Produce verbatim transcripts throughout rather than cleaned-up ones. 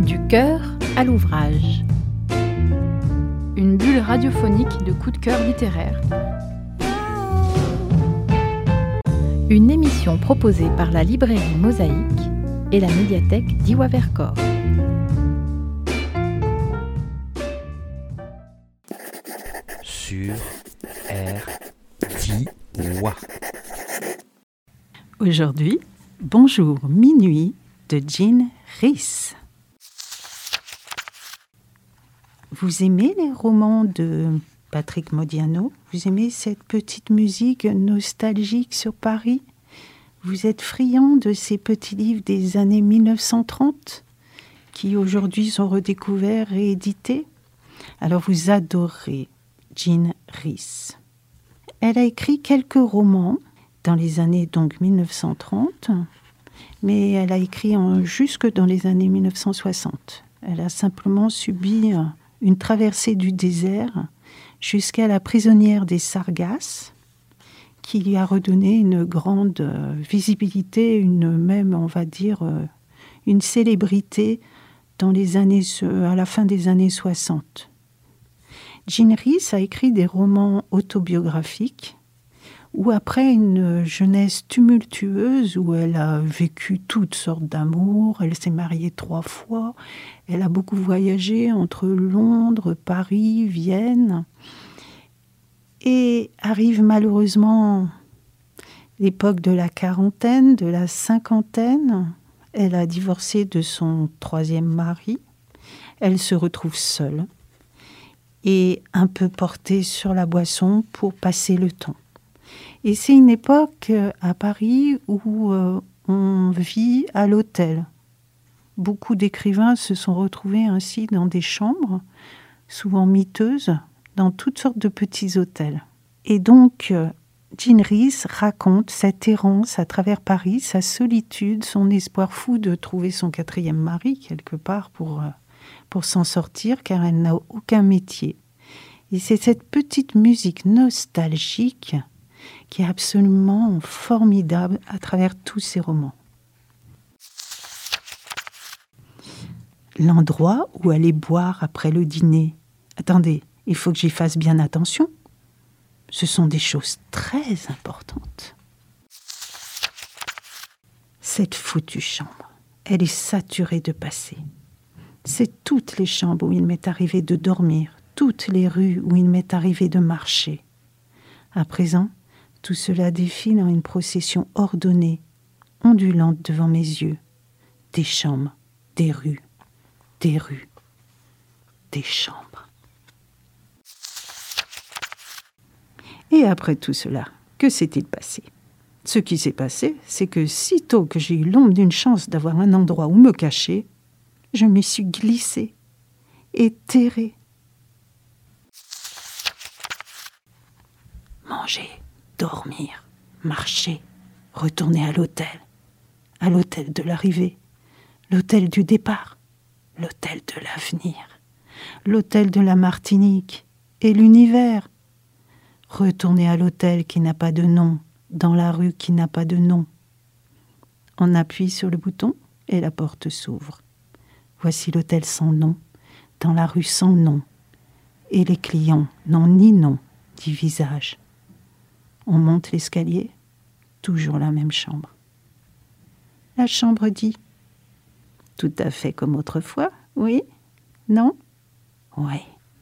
Du cœur à l'ouvrage. Une bulle radiophonique de coups de cœur littéraire. Une émission proposée par la librairie Mosaïque et la médiathèque d'Iwa Vercors. Sur R d'Iwa. Aujourd'hui, Bonjour Minuit de Jean Rhys. Vous aimez les romans de Patrick Modiano? Vous aimez cette petite musique nostalgique sur Paris? Vous êtes friand de ces petits livres des années mille neuf cent trente qui aujourd'hui sont redécouverts et édités? Alors vous adorez Jean Rhys. Elle a écrit quelques romans dans les années donc mille neuf cent trente, mais elle a écrit en, jusque dans les années mille neuf cent soixante. Elle a simplement subi une traversée du désert jusqu'à la prisonnière des Sargasses, qui lui a redonné une grande visibilité, une même, on va dire, une célébrité dans les années, à la fin des années soixante. Jean Rhys a écrit des romans autobiographiques où, après une jeunesse tumultueuse, où elle a vécu toutes sortes d'amours, elle s'est mariée trois fois, elle a beaucoup voyagé entre Londres, Paris, Vienne, et arrive malheureusement l'époque de la quarantaine, de la cinquantaine. Elle a divorcé de son troisième mari, elle se retrouve seule et un peu portée sur la boisson pour passer le temps. Et c'est une époque à Paris où euh, on vit à l'hôtel. Beaucoup d'écrivains se sont retrouvés ainsi dans des chambres, souvent miteuses, dans toutes sortes de petits hôtels. Et donc, euh, Jean Rhys raconte cette errance à travers Paris, sa solitude, son espoir fou de trouver son quatrième mari, quelque part, pour, euh, pour s'en sortir, car elle n'a aucun métier. Et c'est cette petite musique nostalgique qui est absolument formidable à travers tous ces romans. L'endroit où aller boire après le dîner. Attendez, il faut que j'y fasse bien attention. Ce sont des choses très importantes. Cette foutue chambre, elle est saturée de passé. C'est toutes les chambres où il m'est arrivé de dormir, toutes les rues où il m'est arrivé de marcher. À présent, tout cela défile en une procession ordonnée, ondulante devant mes yeux. Des chambres, des rues, des rues, des chambres. Et après tout cela, que s'est-il passé? Ce qui s'est passé, c'est que sitôt que j'ai eu l'ombre d'une chance d'avoir un endroit où me cacher, je m'y suis glissée et terrée. Manger, dormir, marcher, retourner à l'hôtel, à l'hôtel de l'arrivée, l'hôtel du départ, l'hôtel de l'avenir, l'hôtel de la Martinique et l'univers. Retourner à l'hôtel qui n'a pas de nom, dans la rue qui n'a pas de nom. On appuie sur le bouton et la porte s'ouvre. Voici l'hôtel sans nom, dans la rue sans nom. Et les clients n'ont ni nom, ni visage. On monte l'escalier, toujours la même chambre. La chambre dit « Tout à fait comme autrefois, oui? Non? Oui. »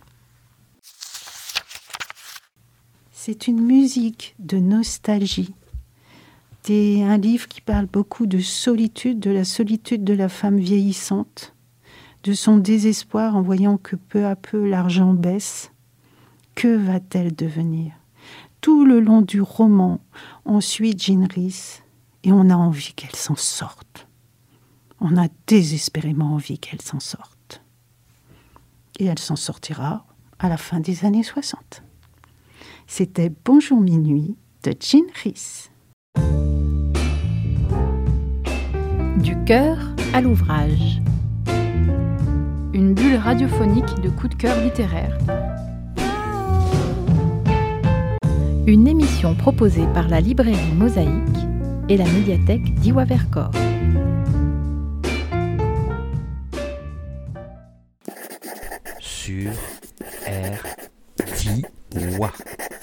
C'est une musique de nostalgie. C'est un livre qui parle beaucoup de solitude, de la solitude de la femme vieillissante, de son désespoir en voyant que peu à peu l'argent baisse. Que va-t-elle devenir? Tout le long du roman, on suit Jean Rhys et on a envie qu'elle s'en sorte. On a désespérément envie qu'elle s'en sorte. Et elle s'en sortira à la fin des années soixante. C'était Bonjour Minuit de Jean Rhys. Du cœur à l'ouvrage. Une bulle radiophonique de coups de cœur littéraire. Une émission proposée par la librairie Mosaïque et la médiathèque d'Iwa Vercors. sur R. Di. Wa.